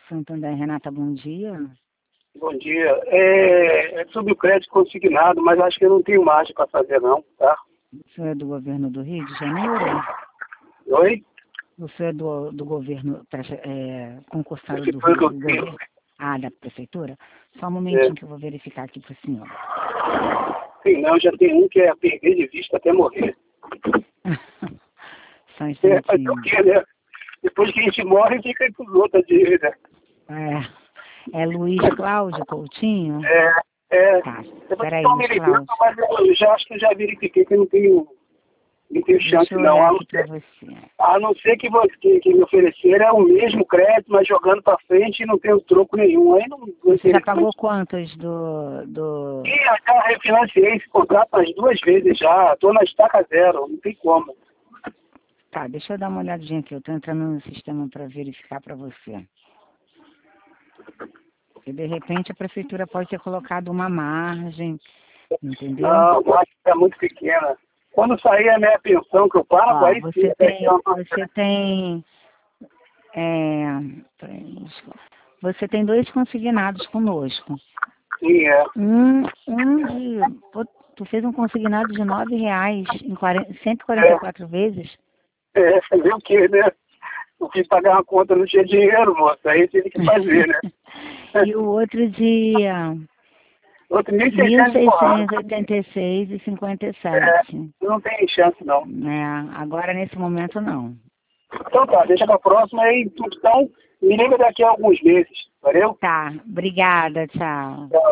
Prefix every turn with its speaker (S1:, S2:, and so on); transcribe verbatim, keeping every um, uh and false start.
S1: Santander, Renata, bom dia.
S2: Bom dia. É, é sobre o crédito consignado, mas acho que eu não tenho margem para fazer não, tá?
S1: O senhor é do governo do Rio de Janeiro?
S2: Oi?
S1: O senhor é do, do governo, é, concursado do
S2: Prefeitura
S1: Rio,
S2: do
S1: do
S2: Rio.
S1: governo? Ah, da prefeitura? Só um momentinho
S2: É.
S1: que eu vou verificar aqui para o senhor.
S2: Sim, não, já tem um que é perder de vista até morrer.
S1: Só um
S2: É, fazer o
S1: instantinho.
S2: quê, né? Depois que a gente morre, fica aí pros outros a dívida.
S1: É, é Luiz Cláudio Coutinho?
S2: É, é.
S1: Tá,
S2: Depois
S1: peraí,
S2: estão me
S1: Luiz
S2: ligando,
S1: Cláudio.
S2: mas eu já acho que eu já verifiquei que eu não tenho, não tenho
S1: Deixa
S2: chance
S1: eu
S2: não.
S1: olhar
S2: A não
S1: aqui para
S2: ser,
S1: você.
S2: a não ser que, você, que, que me oferecer é o mesmo crédito, mas jogando para frente e não tem troco nenhum. Aí não, não
S1: Você já
S2: interessante.
S1: pagou quantos do... do...
S2: E eu já refinanciei esse contrato umas duas vezes já. Estou na estaca zero, não tem como.
S1: Tá, deixa eu dar uma olhadinha aqui. Eu estou entrando no sistema para verificar para você. E de repente a prefeitura pode ter colocado uma margem, entendeu?
S2: Não, eu acho que é muito pequena. Quando sair a minha pensão que eu pago,
S1: Ó,
S2: aí sim,
S1: você
S2: vai ter
S1: tem,
S2: uma...
S1: você tem, é, você tem dois consignados conosco.
S2: Sim, é.
S1: Um, um de, pô, tu fez um consignado de nove reais em quarenta, cento e quarenta e quatro vezes.
S2: É, fazer o quê, né? Eu quis pagar uma conta, não tinha dinheiro, moça. Aí eu tive que fazer, né?
S1: E o outro de
S2: Outro mil e
S1: mil
S2: seiscentos porrada.
S1: seiscentos e oitenta e seis e cinquenta e
S2: É,
S1: sete.
S2: não tem chance, não.
S1: É, agora nesse momento não.
S2: Então tá, deixa pra próxima aí. Então, me liga daqui a alguns meses. Valeu?
S1: Tá, obrigada, tchau.
S2: Tchau.